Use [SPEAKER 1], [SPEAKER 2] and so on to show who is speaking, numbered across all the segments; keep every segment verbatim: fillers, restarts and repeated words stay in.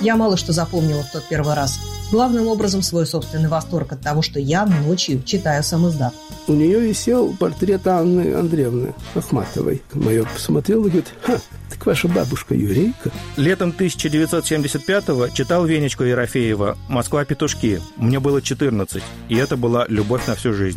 [SPEAKER 1] Я мало что запомнила в тот первый раз. Главным образом свой собственный восторг от того, что я ночью читаю сам издат.
[SPEAKER 2] У нее висел портрет Анны Андреевны Ахматовой. Майор посмотрел и говорит: «Ха, так ваша бабушка еврейка?»
[SPEAKER 3] Летом тысяча девятьсот семьдесят пятого читал Венечку Ерофеева «Москва-петушки». Мне было четырнадцать, и это была любовь на всю жизнь.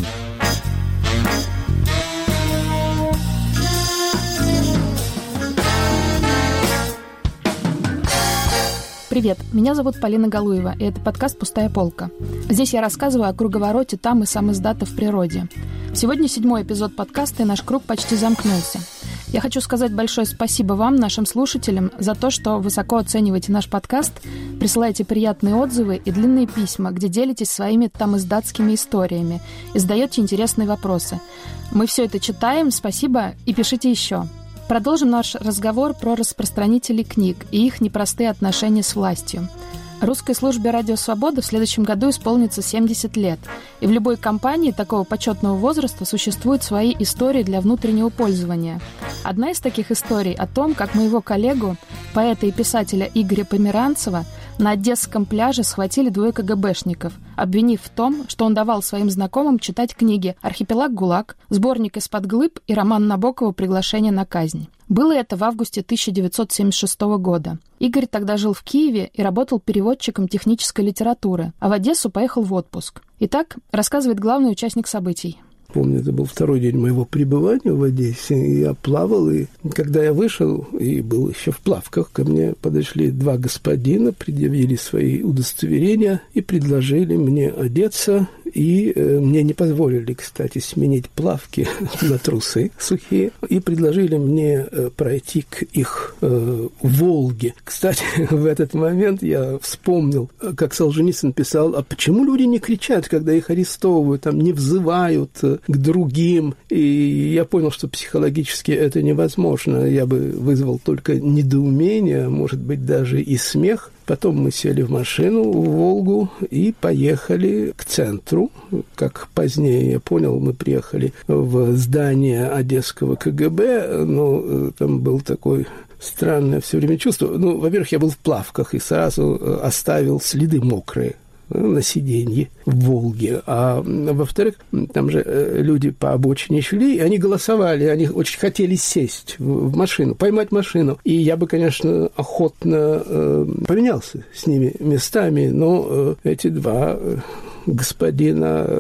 [SPEAKER 4] Привет, меня зовут Полина Галуева, и это подкаст «Пустая полка». Здесь я рассказываю о круговороте там и сам издата в природе. Сегодня седьмой эпизод подкаста, и наш круг почти замкнулся. Я хочу сказать большое спасибо вам, нашим слушателям, за то, что высоко оцениваете наш подкаст, присылаете приятные отзывы и длинные письма, где делитесь своими там издатскими историями и задаете интересные вопросы. Мы все это читаем, спасибо, и пишите еще. Продолжим наш разговор про распространителей книг и их непростые отношения с властью. Русской службе «Радио Свобода» в следующем году исполнится семьдесят лет, и в любой компании такого почетного возраста существуют свои истории для внутреннего пользования. Одна из таких историй о том, как моего коллегу, поэта и писателя Игоря Померанцева, на Одесском пляже схватили двое КГБшников, обвинив в том, что он давал своим знакомым читать книги «Архипелаг ГУЛАГ», «Сборник из-под глыб» и роман Набокова «Приглашение на казнь». Было это в августе тысяча девятьсот семьдесят шестого года. Игорь тогда жил в Киеве и работал переводчиком технической литературы, а в Одессу поехал в отпуск. Итак, рассказывает главный участник событий.
[SPEAKER 2] Помню, это был второй день моего пребывания в Одессе, и я плавал, и когда я вышел, и был еще в плавках, ко мне подошли два господина, предъявили свои удостоверения и предложили мне одеться, и э, мне не позволили, кстати, сменить плавки на трусы сухие, и предложили мне э, пройти к их э, Волге. Кстати, в этот момент я вспомнил, как Солженицын писал: а почему люди не кричат, когда их арестовывают, там, не взывают к другим? И я понял, что психологически это невозможно. Я бы вызвал только недоумение, может быть, даже и смех. Потом мы сели в машину, в «Волгу», и поехали к центру. Как позднее я понял, мы приехали в здание одесского КГБ, но там был такой странное все время чувство. Ну, во-первых, я был в плавках и сразу оставил следы мокрые на сиденье в «Волге». А во-вторых, там же люди по обочине шли, и они голосовали, они очень хотели сесть в машину, поймать машину. И я бы, конечно, охотно э, поменялся с ними местами, но э, эти два господина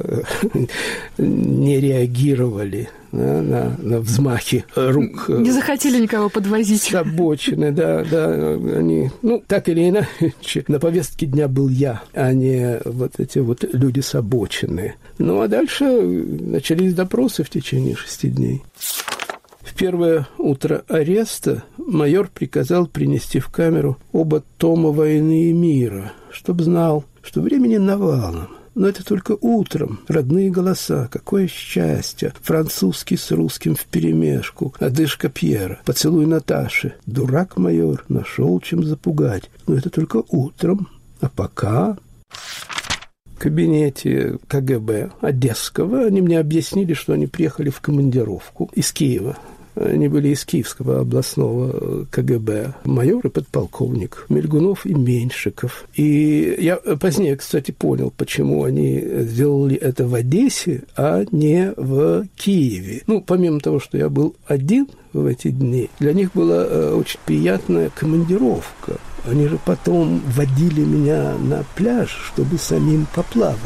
[SPEAKER 2] не реагировали на, на, на взмахи рук.
[SPEAKER 4] Не захотели никого подвозить.
[SPEAKER 2] С обочины, да, да. Они, ну, так или иначе, на повестке дня был я, а не вот эти вот люди с обочины. Ну, а дальше начались допросы в течение шести дней. В первое утро ареста майор приказал принести в камеру оба тома «Войны и мира», чтоб знал, что времени навалом. Но это только утром. Родные голоса. Какое счастье. Французский с русским вперемешку. Одышка Пьера. Поцелуй Наташи. Дурак майор. Нашел чем запугать. Но это только утром. А пока... В кабинете КГБ Одесского они мне объяснили, что они приехали в командировку из Киева. Они были из Киевского областного КГБ. Майор и подполковник Мельгунов и Меньшиков. И я позднее, кстати, понял, почему они сделали это в Одессе, а не в Киеве. Ну, помимо того, что я был один в эти дни, для них была очень приятная командировка. Они же потом водили меня на пляж, чтобы самим поплавать.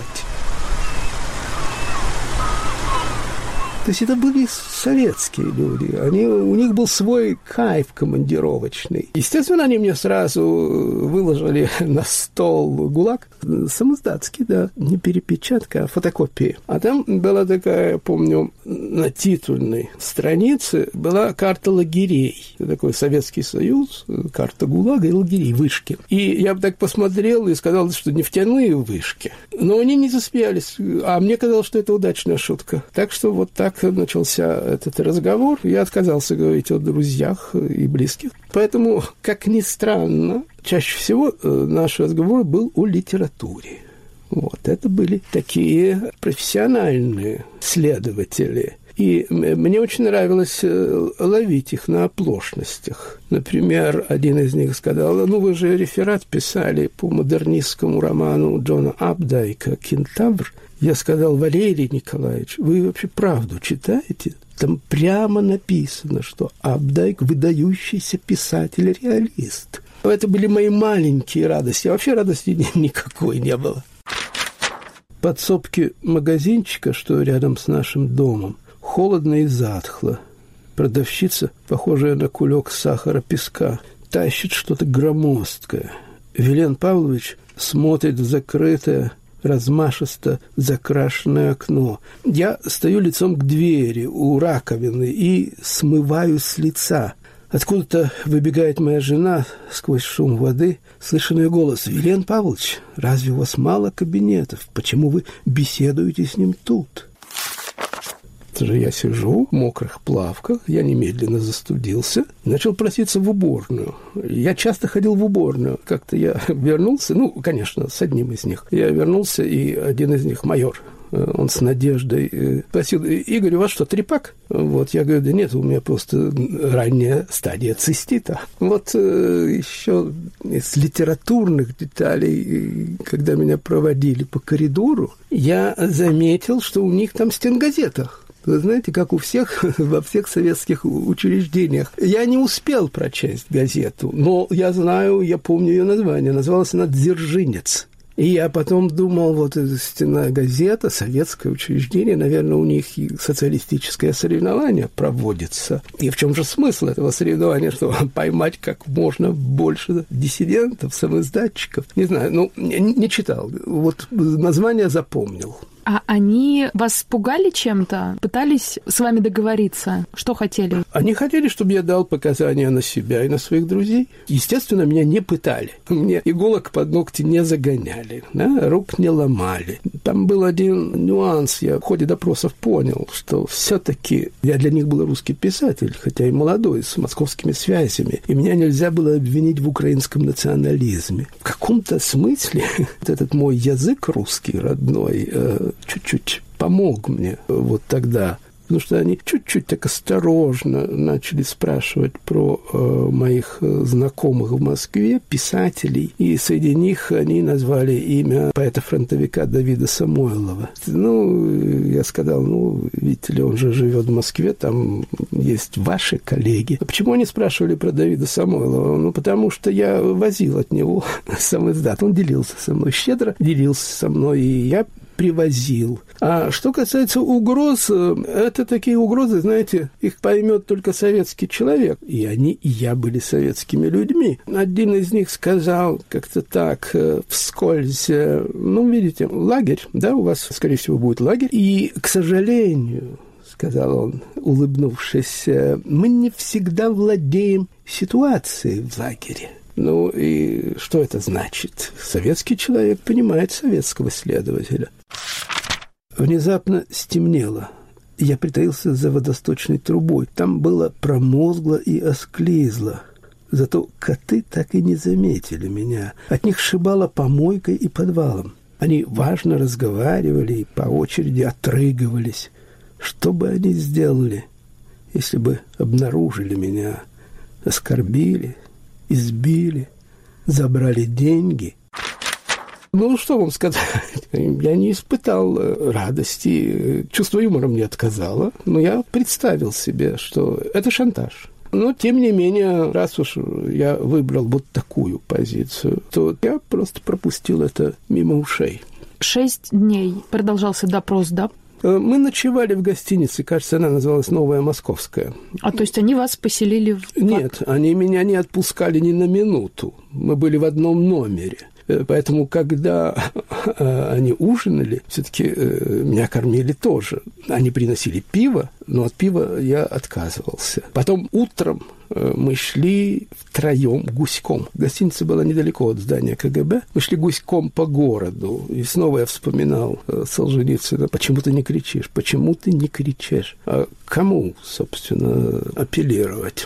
[SPEAKER 2] То есть это были советские люди. Они, у них был свой кайф командировочный. Естественно, они мне сразу выложили на стол ГУЛАГ. Самоиздатский, да. Не перепечатка, а фотокопия. А там была такая, помню, на титульной странице была карта лагерей. Такой Советский Союз, карта ГУЛАГа и лагерей, вышки. И я бы так посмотрел и сказал, что нефтяные вышки. Но они не засмеялись. А мне казалось, что это удачная шутка. Так что вот так начался этот разговор. Я отказался говорить о друзьях и близких. Поэтому, как ни странно, чаще всего наш разговор был о литературе. Вот, это были такие профессиональные следователи. И мне очень нравилось ловить их на оплошностях. Например, один из них сказал: ну, вы же реферат писали по модернистскому роману Джона Апдайка «Кентавр». Я сказал: Валерий Николаевич, вы вообще правду читаете? Там прямо написано, что Апдайк – выдающийся писатель-реалист. Это были мои маленькие радости. А вообще радости никакой не было. В подсобке магазинчика, что рядом с нашим домом, холодно и затхло. Продавщица, похожая на кулек сахара песка, тащит что-то громоздкое. Вилен Павлович смотрит в закрытое, размашисто закрашенное окно. Я стою лицом к двери у раковины и смываю с лица. Откуда-то выбегает моя жена сквозь шум воды. Слышу ее голос: «Вилен Павлович, разве у вас мало кабинетов? Почему вы беседуете с ним тут?» Я сижу в мокрых плавках, я немедленно застудился и начал проситься в уборную. Я часто ходил в уборную. Как-то я вернулся, ну, конечно, с одним из них. Я вернулся, и один из них, майор, он с надеждой спросил: «Игорь, у вас что, трипак?» Вот, я говорю: «Да нет, у меня просто ранняя стадия цистита». Вот еще из литературных деталей, когда меня проводили по коридору, я заметил, что у них там стенгазета. Вы знаете, как у всех, во всех советских учреждениях. Я не успел прочесть газету, но я знаю, я помню ее название. Называлась она «Дзержинец». И я потом думал, вот эта стенная газета, советское учреждение, наверное, у них и социалистическое соревнование проводится. И в чем же смысл этого соревнования? Что поймать как можно больше диссидентов, самоиздатчиков? Не знаю, ну, не читал. Вот название запомнил.
[SPEAKER 4] А они вас пугали чем-то? Пытались с вами договориться? Что хотели?
[SPEAKER 2] Они хотели, чтобы я дал показания на себя и на своих друзей. Естественно, меня не пытали. Мне иголок под ногти не загоняли, да? Рук не ломали. Там был один нюанс. Я в ходе допросов понял, что все-таки я для них был русский писатель, хотя и молодой, с московскими связями. И меня нельзя было обвинить в украинском национализме. В каком-то смысле этот мой язык русский, родной, чуть-чуть помог мне вот тогда, потому что они чуть-чуть так осторожно начали спрашивать про э, моих знакомых в Москве, писателей, и среди них они назвали имя поэта-фронтовика Давида Самойлова. Ну, я сказал: ну, видите ли, он же живет в Москве, там есть ваши коллеги. А почему они спрашивали про Давида Самойлова? Ну, потому что я возил от него сам издат. Он делился со мной, щедро делился со мной, и я привозил. А что касается угроз, это такие угрозы, знаете, их поймет только советский человек. И они, и я были советскими людьми. Один из них сказал как-то так, вскользь: ну, видите, лагерь, да, у вас, скорее всего, будет лагерь. И, к сожалению, сказал он, улыбнувшись, мы не всегда владеем ситуацией в лагере. Ну, и что это значит? Советский человек понимает советского следователя. Внезапно стемнело. Я притаился за водосточной трубой. Там было промозгло и осклизло. Зато коты так и не заметили меня. От них шибало помойкой и подвалом. Они важно разговаривали и по очереди отрыгивались. Что бы они сделали, если бы обнаружили меня, оскорбили, избили, забрали деньги? Ну, что вам сказать? Я не испытал радости. Чувство юмора мне отказало. Но я представил себе, что это шантаж. Но, тем не менее, раз уж я выбрал вот такую позицию, то я просто пропустил это мимо ушей.
[SPEAKER 4] Шесть дней продолжался допрос, да?
[SPEAKER 2] Мы ночевали в гостинице, кажется, она называлась «Новая Московская».
[SPEAKER 4] А то есть они вас поселили в...
[SPEAKER 2] Нет, они меня не отпускали ни на минуту. Мы были в одном номере. Поэтому, когда они ужинали, все-таки меня кормили тоже. Они приносили пиво, но от пива я отказывался. Потом утром мы шли втроем гуськом. Гостиница была недалеко от здания ка гэ бэ. Мы шли гуськом по городу. И снова я вспоминал Солженицына. Почему ты не кричишь? Почему ты не кричишь? А кому, собственно, апеллировать?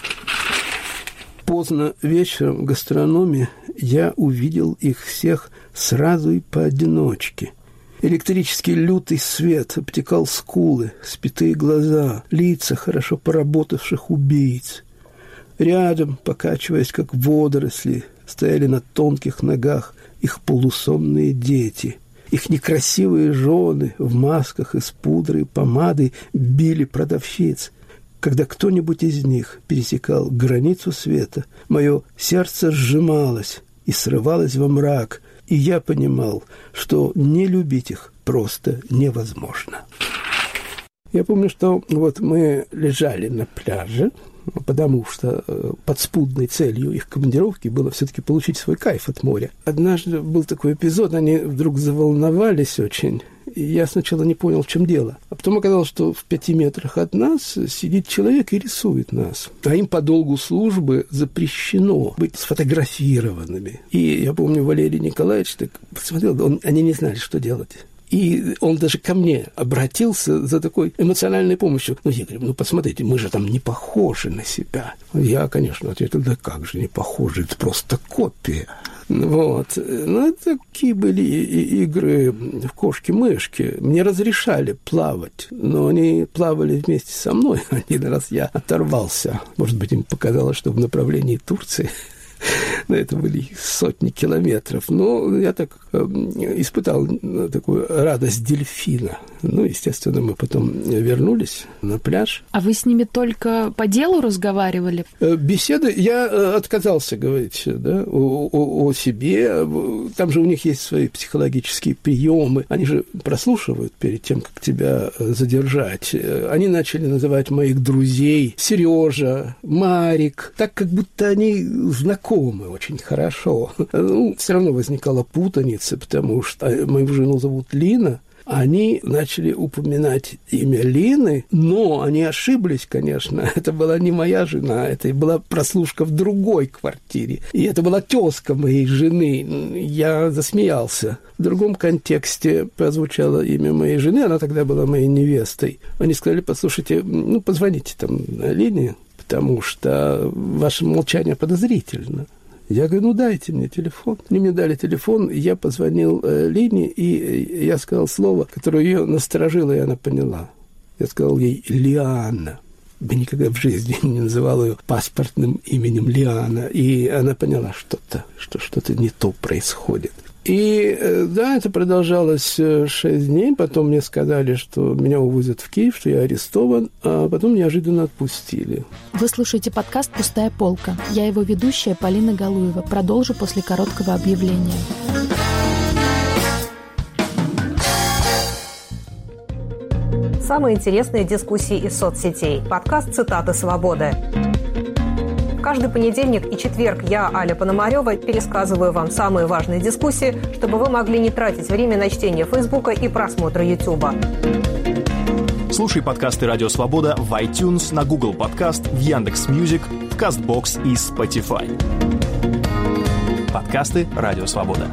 [SPEAKER 2] Поздно вечером в гастрономе я увидел их всех сразу и поодиночке. Электрический лютый свет обтекал скулы, спитые глаза, лица хорошо поработавших убийц. Рядом, покачиваясь как водоросли, стояли на тонких ногах их полусонные дети. Их некрасивые жены в масках из пудры и помады били продавщиц. Когда кто-нибудь из них пересекал границу света, мое сердце сжималось и срывалось во мрак, и я понимал, что не любить их просто невозможно. Я помню, что вот мы лежали на пляже, потому что подспудной целью их командировки было все-таки получить свой кайф от моря. Однажды был такой эпизод, они вдруг заволновались очень, и я сначала не понял, в чем дело. А потом оказалось, что в пяти метрах от нас сидит человек и рисует нас. А им по долгу службы запрещено быть сфотографированными. И я помню, Валерий Николаевич так посмотрел, он, они не знали, что делать. И он даже ко мне обратился за такой эмоциональной помощью. Ну, я говорю, ну, посмотрите, мы же там не похожи на себя. Я, конечно, ответил, да как же не похожи, это просто копия. Вот. Ну, такие были игры в кошки-мышки. Мне разрешали плавать, но они плавали вместе со мной. Один раз я оторвался. Может быть, им показалось, что в направлении Турции. Но это были сотни километров. Но я так э, испытал такую радость дельфина. Ну, естественно, мы потом вернулись на пляж.
[SPEAKER 4] А вы с ними только по делу разговаривали?
[SPEAKER 2] Беседы я отказался говорить, да, о, о, о себе. Там же у них есть свои психологические приемы. Они же прослушивают перед тем, как тебя задержать. Они начали называть моих друзей Сережа, Марик, так, как будто они знакомы очень хорошо. Ну, все равно возникала путаница, потому что мою жену зовут Лина. Они начали упоминать имя Лины, но они ошиблись, конечно. Это была не моя жена, это была прослушка в другой квартире. И это была тезка моей жены. Я засмеялся. В другом контексте прозвучало имя моей жены, она тогда была моей невестой. Они сказали, послушайте, ну, позвоните там Лине, потому что ваше молчание подозрительно. Я говорю, ну, дайте мне телефон. Они мне дали телефон, я позвонил э, Лине, и я сказал слово, которое ее насторожило, и она поняла. Я сказал ей «Лиана». Я никогда в жизни не называл ее паспортным именем Лиана, и она поняла что-то, что что-то не то происходит. И, да, это продолжалось шесть дней, потом мне сказали, что меня увозят в Киев, что я арестован, а потом неожиданно отпустили.
[SPEAKER 4] Вы слушаете подкаст «Пустая полка». Я его ведущая Полина Галуева. Продолжу после короткого объявления.
[SPEAKER 5] Самые интересные дискуссии из соцсетей. Подкаст «Цитаты свободы». Каждый понедельник и четверг я, Аля Пономарёва, пересказываю вам самые важные дискуссии, чтобы вы могли не тратить время на чтение Фейсбука и просмотр Ютуба.
[SPEAKER 6] Слушай подкасты «Радио Свобода» в iTunes, на Google Подкаст, в Яндекс.Мьюзик, в Кастбокс и Spotify. Подкасты «Радио Свобода».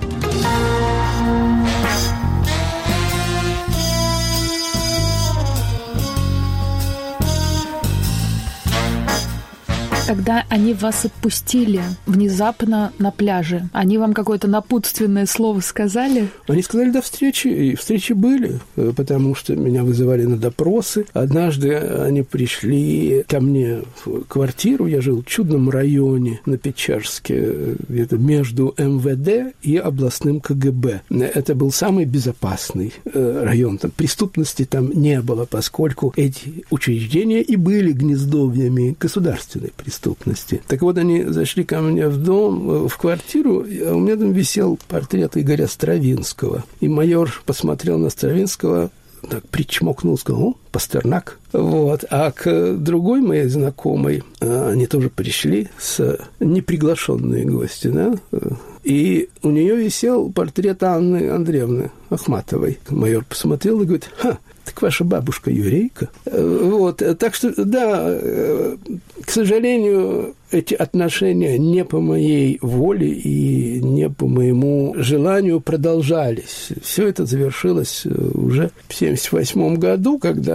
[SPEAKER 4] Когда они вас отпустили внезапно на пляже, они вам какое-то напутственное слово сказали?
[SPEAKER 2] Они сказали до встречи, и встречи были, потому что меня вызывали на допросы. Однажды они пришли ко мне в квартиру, я жил в чудном районе на Печерске, где-то между эм вэ дэ и областным ка гэ бэ. Это был самый безопасный район, там преступности там не было, поскольку эти учреждения и были гнездовьями государственной преступности. Так вот, они зашли ко мне в дом, в квартиру, а у меня там висел портрет Игоря Стравинского. И майор посмотрел на Стравинского, так причмокнул, сказал, о, Пастернак. Вот. А к другой моей знакомой, они тоже пришли, с неприглашенные гости, да, и у нее висел портрет Анны Андреевны Ахматовой. Майор посмотрел и говорит, ха, так ваша бабушка еврейка. Вот. Так что, да, к сожалению, эти отношения не по моей воле и не по моему желанию продолжались. Все это завершилось уже в семьдесят восьмом году, когда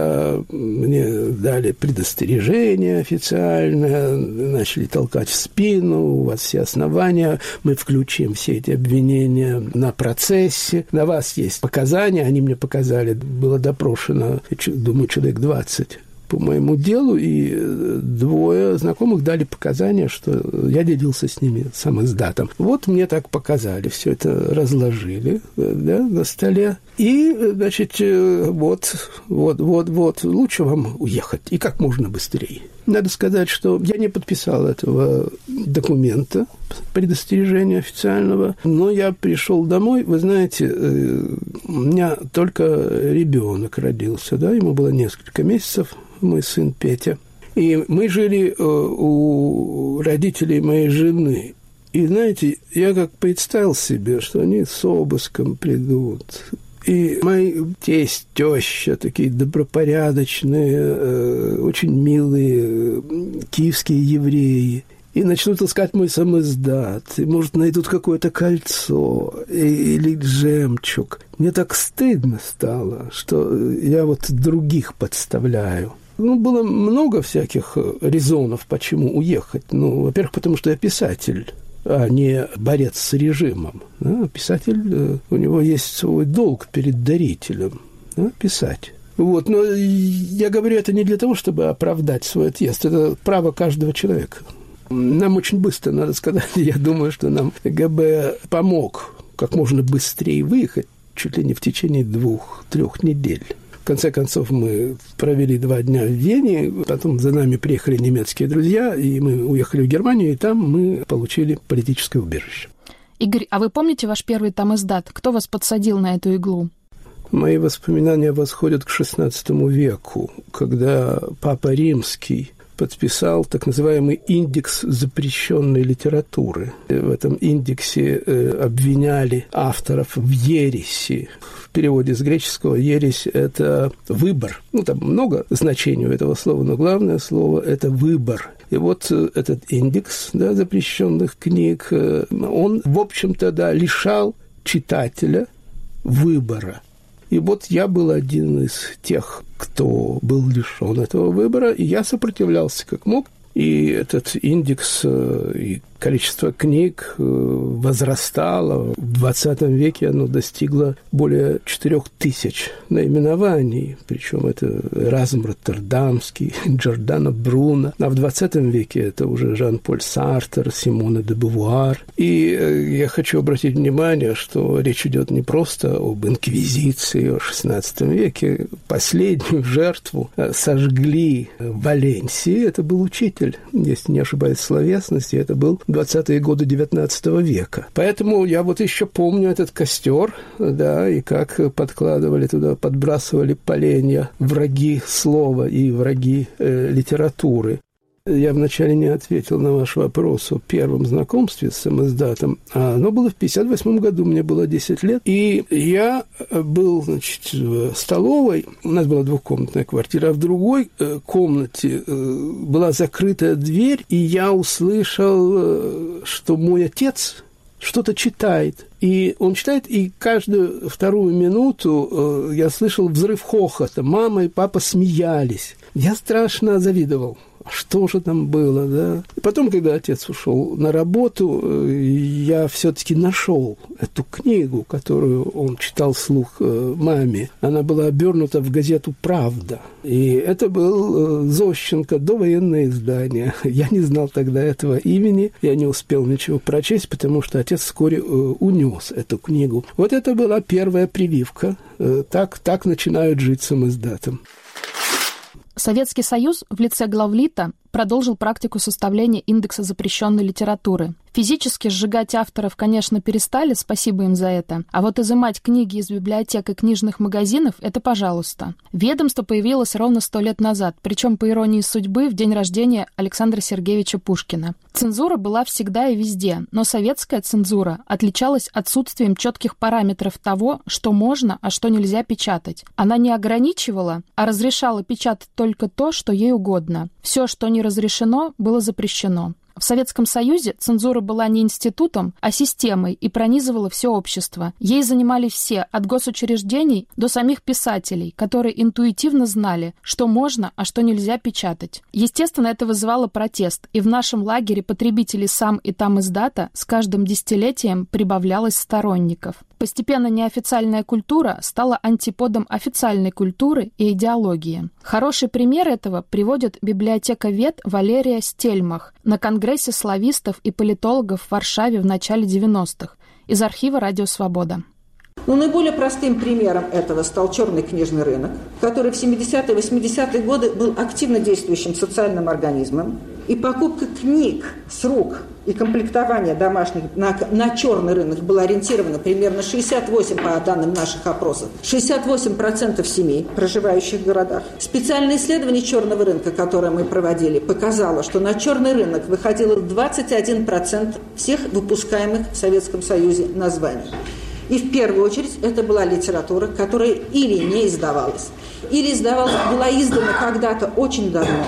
[SPEAKER 2] когда мне дали предостережение официально, начали толкать в спину, у вас все основания, мы включим все эти обвинения на процессе, на вас есть показания, они мне показали, было допрошено, думаю, человек двадцать по моему делу, и двое знакомых дали показания, что я делился с ними самиздатом. Вот мне так показали, все это разложили, да, на столе. И, значит, вот, вот, вот, вот, лучше вам уехать, и как можно быстрее. Надо сказать, что я не подписал этого документа, предостережения официального, но я пришел домой, вы знаете, у меня только ребенок родился, да, ему было несколько месяцев, мой сын Петя. И мы жили у родителей моей жены. И, знаете, я как представил себе, что они с обыском придут. И мои тесть, теща, такие добропорядочные, очень милые киевские евреи. И начнут искать мой самиздат, и, может, найдут какое-то кольцо или жемчуг. Мне так стыдно стало, что я вот других подставляю. Ну, было много всяких резонов, почему уехать. Ну, во-первых, потому что я писатель, а не борец с режимом. Да? Писатель, у него есть свой долг перед дарителем, да? Писать. Вот. Но я говорю это не для того, чтобы оправдать свой отъезд. Это право каждого человека. Нам очень быстро, надо сказать, я думаю, что нам ГБ помог как можно быстрее выехать, чуть ли не в течение двух-трех недель. В конце концов, мы провели два дня в Вене, потом за нами приехали немецкие друзья, и мы уехали в Германию, и там мы получили политическое убежище.
[SPEAKER 4] Игорь, а вы помните ваш первый тамиздат? Кто вас подсадил на эту иглу?
[SPEAKER 2] Мои воспоминания восходят к шестнадцатому веку, когда Папа Римский подписал так называемый индекс запрещенной литературы. В этом индексе обвиняли авторов в ереси. В переводе с греческого ересь – это выбор. Ну, там много значений у этого слова, но главное слово – это выбор. И вот этот индекс, да, запрещенных книг, он, в общем-то, да, лишал читателя выбора. И вот я был один из тех, кто был лишен этого выбора, и я сопротивлялся как мог. И этот индекс и количество книг возрастало. В двадцатом веке оно достигло более четырех тысяч наименований. Причем это Эразм Роттердамский, Джордано Бруно. А в двадцатом веке это уже Жан-Поль Сартр, Симона де Бувуар. И я хочу обратить внимание, что речь идет не просто об инквизиции в шестнадцатом веке. Последнюю жертву сожгли в Валенсии. Это был учитель, если не ошибаюсь, словесности. Это был двадцатые годы девятнадцатого века. Поэтому я вот еще помню этот костер, да, и как подкладывали туда, подбрасывали поленья враги слова и враги э, литературы. Я вначале не ответил на ваш вопрос о первом знакомстве с самиздатом. А оно было в пятьдесят восьмом году, мне было десять лет. И я был, значит, в столовой. У нас была двухкомнатная квартира, а в другой комнате была закрытая дверь, и я услышал, что мой отец что-то читает. И он читает, и каждую вторую минуту я слышал взрыв хохота. Мама и папа смеялись. Я страшно завидовал. Что же там было, да? И потом, когда отец ушел на работу, я все-таки нашел эту книгу, которую он читал вслух маме. Она была обернута в газету «Правда». И это был Зощенко, довоенное издание. Я не знал тогда этого имени, я не успел ничего прочесть, потому что отец вскоре унес эту книгу. Вот это была первая прививка. Так, так начинают жить самиздатом.
[SPEAKER 4] Советский Союз в лице главлита продолжил практику составления индекса запрещенной литературы. Физически сжигать авторов, конечно, перестали, спасибо им за это. А вот изымать книги из библиотек и книжных магазинов – это пожалуйста. Ведомство появилось ровно сто лет назад, причем, по иронии судьбы, в день рождения Александра Сергеевича Пушкина. Цензура была всегда и везде, но советская цензура отличалась отсутствием четких параметров того, что можно, а что нельзя печатать. Она не ограничивала, а разрешала печатать только то, что ей угодно. Все, что не разрешено, было запрещено. В Советском Союзе цензура была не институтом, а системой и пронизывала все общество. Ей занимались все, от госучреждений до самих писателей, которые интуитивно знали, что можно, а что нельзя печатать. Естественно, это вызывало протест, и в нашем лагере потребителей сам и там издата с каждым десятилетием прибавлялось сторонников. Постепенно неофициальная культура стала антиподом официальной культуры и идеологии. Хороший пример этого приводит библиотековед Валерия Стельмах на Конгрессе славистов и политологов в Варшаве в начале девяностых из архива «Радио Свобода».
[SPEAKER 7] Но наиболее простым примером этого стал черный книжный рынок, который в семидесятые и восьмидесятые годы был активно действующим социальным организмом. И покупка книг с рук и комплектование домашних на, на черный рынок было ориентировано примерно шестьдесят восемь процентов, по данным наших опросов, шестьдесят восемь процентов семей, проживающих в городах. Специальное исследование черного рынка, которое мы проводили, показало, что на черный рынок выходило двадцать один процент всех выпускаемых в Советском Союзе названий. И в первую очередь это была литература, которая или не издавалась, или издавалась, была издана когда-то очень давно,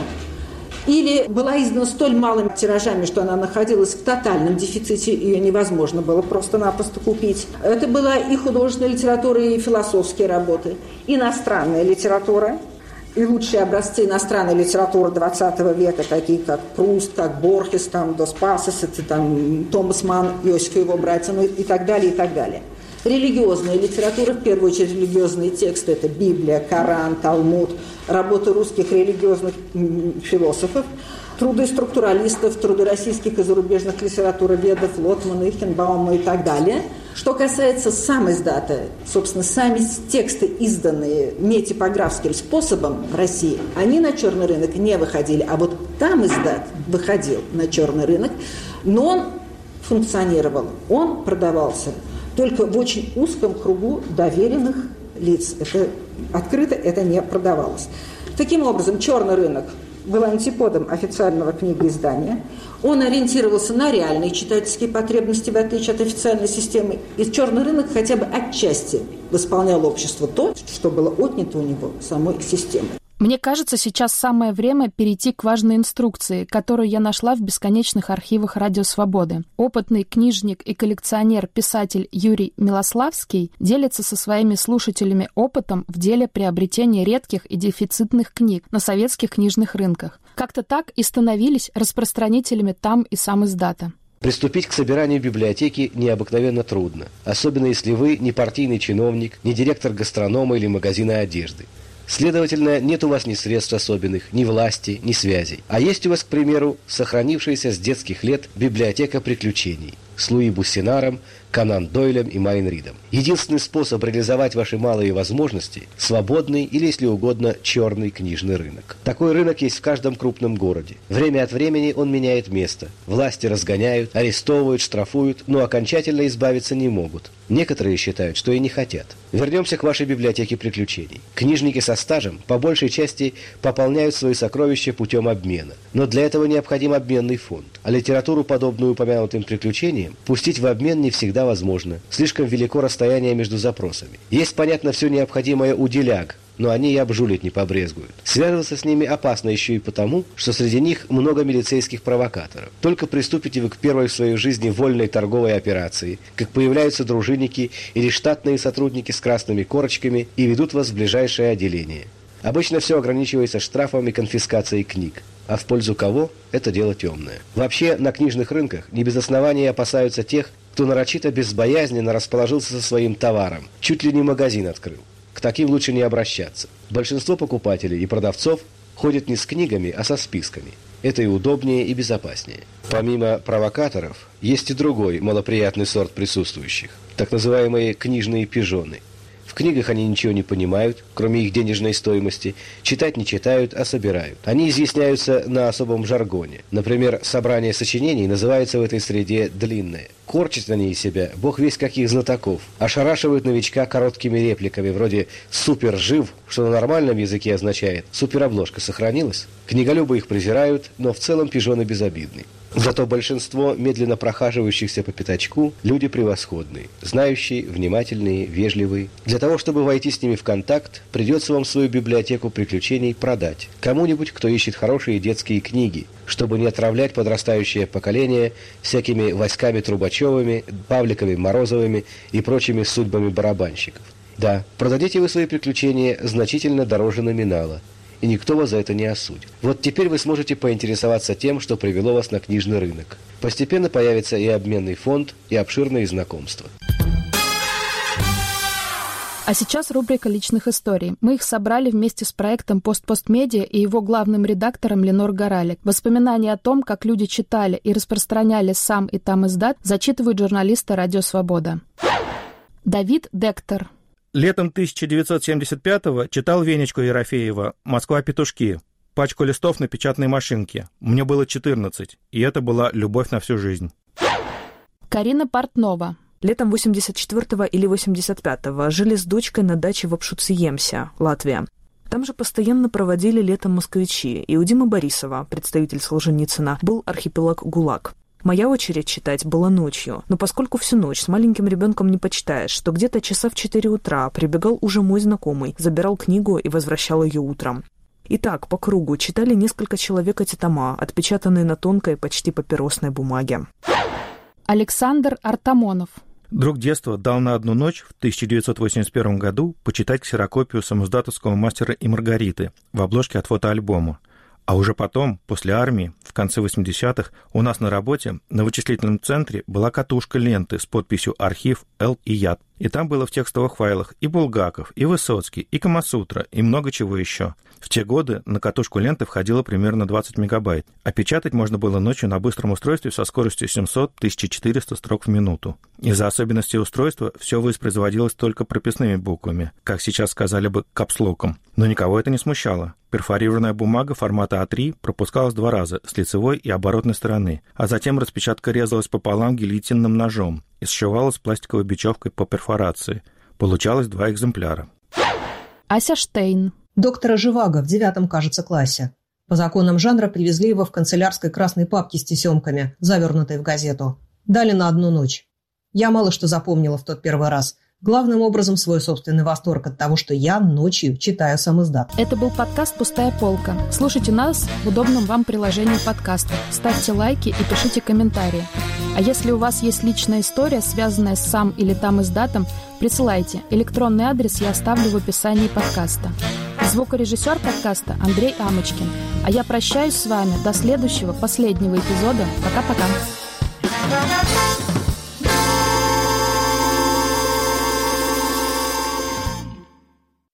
[SPEAKER 7] или была издана столь малыми тиражами, что она находилась в тотальном дефиците, ее невозможно было просто-напросто купить. Это была и художественная литература, и философские работы, иностранная литература, и лучшие образцы иностранной литературы двадцатого века, такие как Пруст, как Борхес, там, Дос Пасос, это, там, Томас Манн, Иосиф и его братья, ну, и так далее, и так далее. Религиозная литература, в первую очередь религиозные тексты, это Библия, Коран, Талмуд, работы русских религиозных философов, труды структуралистов, труды российских и зарубежных литературоведов, Лотмана, Ихтенбаума и так далее. Что касается сам издата, собственно, сами тексты, изданные нетипографским способом в России, они на черный рынок не выходили, а вот там издат выходил на черный рынок, но он функционировал, он продавался только в очень узком кругу доверенных лиц. Это открыто это не продавалось. Таким образом, черный рынок был антиподом официального книгоиздания. Он ориентировался на реальные читательские потребности, в отличие от официальной системы. И черный рынок хотя бы отчасти восполнял обществу то, что было отнято у него самой системой.
[SPEAKER 4] Мне кажется, сейчас самое время перейти к важной инструкции, которую я нашла в бесконечных архивах «Радио Свободы». Опытный книжник и коллекционер-писатель Юрий Милославский делится со своими слушателями опытом в деле приобретения редких и дефицитных книг на советских книжных рынках. Как-то так и становились распространителями там и сам издата.
[SPEAKER 8] Приступить к собиранию библиотеки необыкновенно трудно, особенно если вы не партийный чиновник, не директор гастронома или магазина одежды. Следовательно, нет у вас ни средств особенных, ни власти, ни связей. А есть у вас, к примеру, сохранившаяся с детских лет библиотека приключений с Луи Буссенаром, Конан Дойлем и Майн Ридом. Единственный способ реализовать ваши малые возможности – свободный или, если угодно, черный книжный рынок. Такой рынок есть в каждом крупном городе. Время от времени он меняет место. Власти разгоняют, арестовывают, штрафуют, но окончательно избавиться не могут. Некоторые считают, что и не хотят. Вернемся к вашей библиотеке приключений. Книжники со стажем по большей части пополняют свои сокровища путем обмена. Но для этого необходим обменный фонд. А литературу, подобную упомянутым приключениям, пустить в обмен не всегда возможно. Слишком велико расстояние между запросами. Есть, понятно, все необходимое у деляг, но они и обжулить не побрезгуют. Связываться с ними опасно еще и потому, что среди них много милицейских провокаторов. Только приступите вы к первой в своей жизни вольной торговой операции, как появляются дружинники или штатные сотрудники с красными корочками и ведут вас в ближайшее отделение. Обычно все ограничивается штрафом и конфискацией книг. А в пользу кого – это дело темное. Вообще, на книжных рынках не без основания опасаются тех, кто нарочито безбоязненно расположился со своим товаром, чуть ли не магазин открыл. К таким лучше не обращаться. Большинство покупателей и продавцов ходят не с книгами, а со списками. Это и удобнее, и безопаснее. Помимо провокаторов, есть и другой малоприятный сорт присутствующих – так называемые книжные пижоны. В книгах они ничего не понимают, кроме их денежной стоимости. Читать не читают, а собирают. Они изъясняются на особом жаргоне. Например, собрание сочинений называется в этой среде «длинное». Корчат они из себя бог весть каких знатоков. Ошарашивают новичка короткими репликами, вроде «супер жив», что на нормальном языке означает «суперобложка сохранилась». Книголюбы их презирают, но в целом пижоны безобидны. Зато большинство медленно прохаживающихся по пятачку люди превосходные, знающие, внимательные, вежливые. Для того, чтобы войти с ними в контакт, придется вам свою библиотеку приключений продать кому-нибудь, кто ищет хорошие детские книги, чтобы не отравлять подрастающее поколение всякими Васьками Трубачевыми, Павликами Морозовыми и прочими судьбами барабанщиков. Да, продадите вы свои приключения значительно дороже номинала, и никто вас за это не осудит. Вот теперь вы сможете поинтересоваться тем, что привело вас на книжный рынок. Постепенно появится и обменный фонд, и обширные знакомства.
[SPEAKER 4] А сейчас рубрика личных историй. Мы их собрали вместе с проектом «Пост-Пост-Медиа» и его главным редактором Ленор Горалик. Воспоминания о том, как люди читали и распространяли сам и там издат, зачитывают журналисты «Радио Свобода». Давид Дектор.
[SPEAKER 3] Летом тысяча девятьсот семьдесят пятого читал Венечку Ерофеева «Москва. Петушки». Пачку листов на печатной машинке. Мне было четырнадцать, и это была любовь на всю жизнь.
[SPEAKER 4] Карина Портнова.
[SPEAKER 9] Летом восемьдесят четвёртого или восемьдесят пятого жили с дочкой на даче в Апшуциемсе, Латвия. Там же постоянно проводили летом москвичи, и у Димы Борисова, представитель Солженицына, был архипелаг ГУЛАГ. Моя очередь читать была ночью, но поскольку всю ночь с маленьким ребенком не почитаешь, что где-то часа в четыре утра прибегал уже мой знакомый, забирал книгу и возвращал ее утром. И так, по кругу, читали несколько человек эти тома, отпечатанные на тонкой, почти папиросной бумаге.
[SPEAKER 4] Александр Артамонов.
[SPEAKER 3] Друг детства дал на одну ночь в тысяча девятьсот восемьдесят первом году почитать ксерокопию самоиздатовского «Мастера и Маргариты» в обложке от фотоальбома. А уже потом, после армии, в конце восьмидесятых, у нас на работе на вычислительном центре была катушка ленты с подписью «Архив Л. и Яд». И там было в текстовых файлах и Булгаков, и Высоцкий, и Камасутра, и много чего еще. В те годы на катушку ленты входило примерно двадцать мегабайт, а печатать можно было ночью на быстром устройстве со скоростью семьсот — тысяча четыреста строк в минуту. Из-за особенностей устройства все воспроизводилось только прописными буквами, как сейчас сказали бы капслоком. Но никого это не смущало. Перфорированная бумага формата А три пропускалась два раза с лицевой и оборотной стороны, а затем распечатка резалась пополам гильотинным ножом и сшивалась пластиковой бечевкой по перфорации. Получалось два экземпляра.
[SPEAKER 4] Ася Штейн.
[SPEAKER 1] Доктора Живаго в девятом, кажется, классе. По законам жанра привезли его в канцелярской красной папке с тесемками, завернутой в газету. Дали на одну ночь. Я мало что запомнила в тот первый раз. Главным образом свой собственный восторг от того, что я ночью читаю сам издат.
[SPEAKER 4] Это был подкаст «Пустая полка». Слушайте нас в удобном вам приложении подкастов. Ставьте лайки и пишите комментарии. А если у вас есть личная история, связанная с сам или там издатом, присылайте. Электронный адрес я оставлю в описании подкаста. Звукорежиссер подкаста Андрей Амочкин. А я прощаюсь с вами до следующего, последнего эпизода. Пока-пока.